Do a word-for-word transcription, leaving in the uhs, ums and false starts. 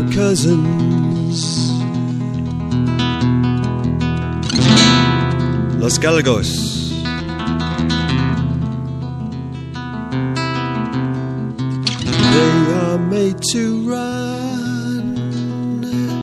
cousins, Los Galgos. They are made to ride.